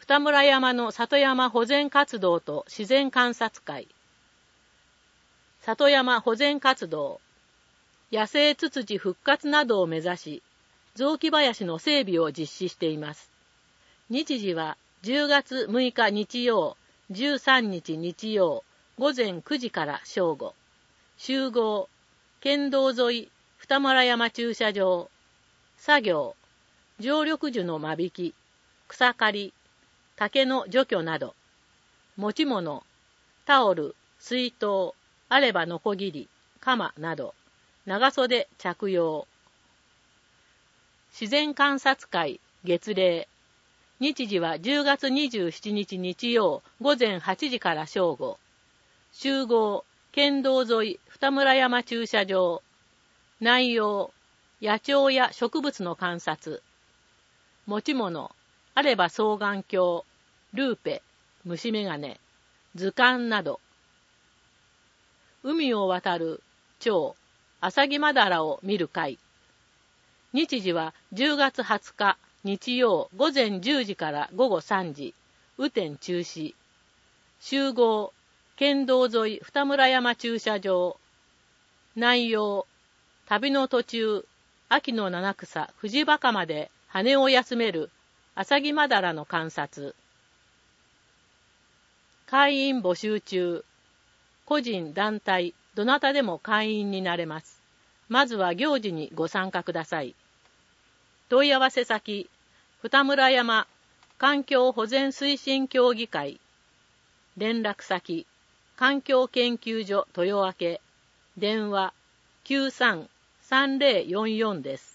二村山の里山保全活動と自然観察会。里山保全活動。野生ツツジ復活などを目指し、雑木林の整備を実施しています。日時は10月6日日曜、13日日曜、午前9時から正午。集合、県道沿い、二村山駐車場。作業、常緑樹の間引き、草刈り、竹の除去など。持ち物、タオル、水筒、あればノコギリ、鎌など。長袖着用。自然観察会月例。日時は10月27日日曜午前8時から正午。集合、県道沿い二村山駐車場。内容、野鳥や植物の観察。持ち物、あれば双眼鏡、ルーペ、虫眼鏡、図鑑など。海を渡る蝶、アサギマダラを見る会。日時は10月20日日曜午前10時から午後3時。雨天中止。集合、県道沿い二村山駐車場。内容、旅の途中、秋の七草藤バカまで羽を休めるアサギマダラの観察。会員募集中。個人、団体、どなたでも会員になれます。まずは行事にご参加ください。問い合わせ先、二村山環境保全推進協議会。連絡先、環境研究所豊明。電話、93-3044です。